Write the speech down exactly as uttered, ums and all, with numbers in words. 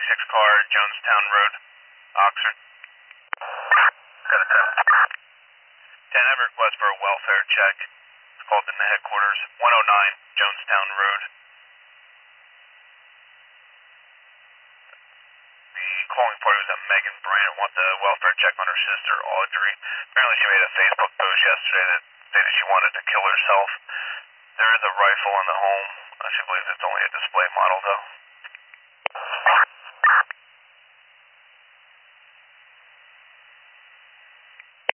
twenty-six car, Jonestown Road, Oxford. ten, I have a request for a welfare check. It's called in the headquarters, one oh nine Jonestown Road. The calling party was at Megan Brand. Want the welfare check on her sister, Audrey. Apparently she made a Facebook post yesterday that stated she wanted to kill herself. There is a rifle in the home. Uh, she believes it's only a display model, though.